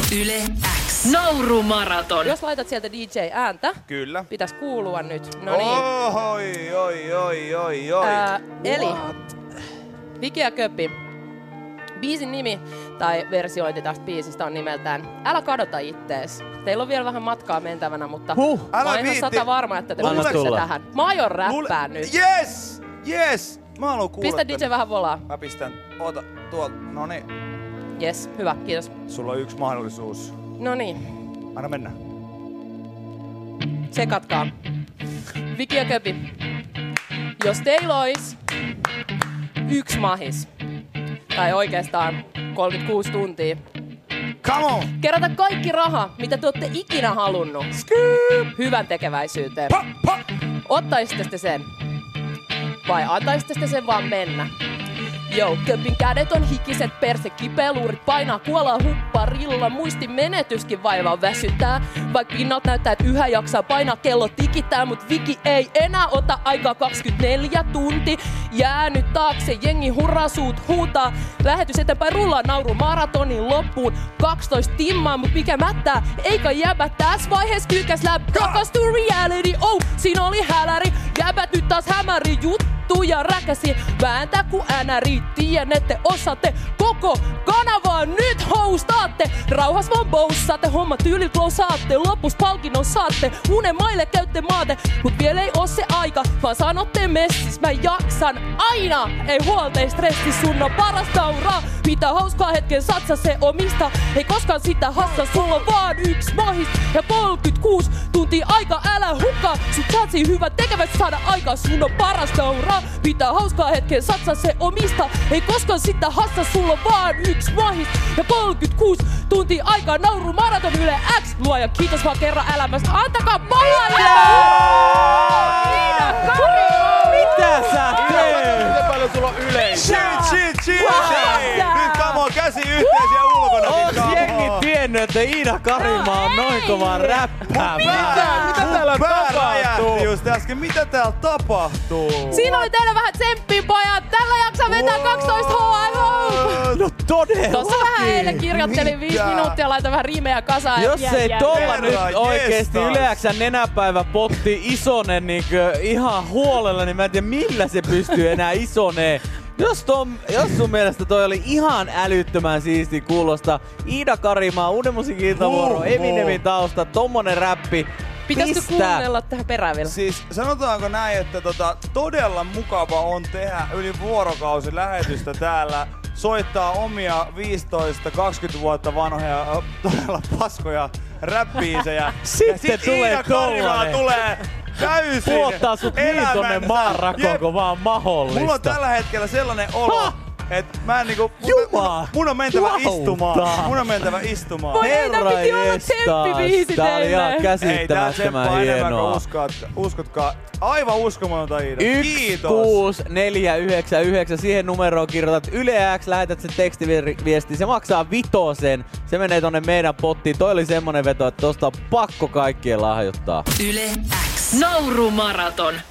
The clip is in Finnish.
Yle X. Naurumaraton. Jos laitat sieltä DJ-ääntä, Kyllä. pitäisi kuulua nyt. No niin. Oi. Eli Viki ja Köpi. Biisin nimi tai versiointi tästä biisistä on nimeltään Älä kadota ittees. Teillä on vielä vähän matkaa mentävänä, mutta mä oon ihan 100 varma, että te pystytte tähän. Mä aion räppää nyt. Yes! Mä haluan kuulla. Pistä DJ vähän volaa. Mä pistän. Oota, tuolta. Noniin. Yes, hyvä, kiitos. Sulla on yksi mahdollisuus. Noniin. Anna mennä. Tsekatkaa. Viki ja Köpi. Jos teillä ois yksi mahis, tai oikeastaan 36 tuntia, Come on! kerätä kaikki raha, mitä te ootte ikinä halunnut. Hyvän tekeväisyyteen. Ottaisitte te sen? Vai antaisitte te sen vaan mennä? Joo, Köpin kädet on hikiset, perse kipeluurit painaa kuolaa hupparilla. Muistin menetyskin vaivaa väsyttää. Vaikka pinnalta näyttää, että yhä jaksaa painaa, kello tikittää. Mut Viki ei enää ota aikaa 24 tunti. Jäänyt taakse, jengi hurrasuut huutaa. Lähetys eteenpäin rullaa naurumaratonin loppuun. 12 timmaa, mut mikä mättää? Eikä jäbä tässä vaiheessa kyykäs läpi. Takas to reality, oh, siinä oli häläri. Jäbät nyt taas hämäri juttu ja räkäsi. Vääntää ku NRI. Tiedän, ette osaatte koko kanavaa nyt hostaatte. Rauhas vaan boussaatte, homma tyylillä klousaatte. Lopus palkinnon saatte, unen maille käytte maate. Mut vielä ei oo se aika, vaan sanotte messis. Mä jaksan aina, ei huolta, ei stressi, sun on parasta uraa. Pitää hauskaa hetken satsa se omista. Ei koskaan sitä hassa, sulla on vaan yksi mahis. Ja 36 tuntia aika, älä hukkaa. Sut saat siinä hyvä tekevästi saada aikaa, sun on parasta uraa. Pitää hauskaa hetken satsa se omista. Ei koskaan sitä hassa, sulla on vaan yksi mahis. Ja 36 tuntia aikaa, naurumaraton Yle X. Luoja, kiitos vaan kerran elämästä. Antakaa palaa! Iida Karimo! Mitä sä teet? Miten paljon sulla on yleisöä? Shit! Nyt come on, käsi yhteisiä ulkona. Ois jengi tiennyt, että Iida Karima on noin kova räppäämään? Mitä täällä tapahtuu? Just äsken, mitä täällä tapahtuu? Siinä oli teille vähän tsemppiä, pojat. Tällä jaksaa vetää 12 I hope! No todellakin! Tossa vähän eilen kirjoittelin 5 minuuttia, laitan vähän riimejä kasaan. Jos ei tolla nyt Herra oikeesti jestas. Yle X:n nenäpäivä potti isonen niinkö ihan huolella, niin mä en tiedä millä se pystyy enää isoneen. Jos sun mielestä toi oli ihan älyttömän siisti kuulosta, Iida Karimaa, Uuden musiikin iltavuoro, Eminemin tausta, tommonen räppi. Pitäisikö kuunnella tähän perään vielä? Siis sanotaanko näin, että todella mukava on tehdä yli vuorokausi lähetystä täällä. Soittaa omia 15-20 vuotta vanhoja todella paskoja räppiinsejä. Sitten tulee Iida Karimaa tollanen. tulee täysin Puottaa sut niin tonne maanrakoon, kun vaan mahdollista. Mulla on tällä hetkellä sellainen olo, että mä en niinku... Jumala! Mun on mentävä Lauta! istumaan. Voi ei, tää piti olla tsemppibiisi Tää oli ihan teille. Ei tää käsittämättömän tsemppaa enemmän kuin hienoa. uskotkaa. Aivan uskomatonta, Iida. Kiitos. 16499. Siihen numeroon kirjoitat Yle X, lähetät sen tekstiviesti. Se maksaa 5. Se menee tonne meidän pottiin. Toi oli semmonen veto, että tosta on pakko kaikkien lahjoittaa. Yle X. Naurumaraton.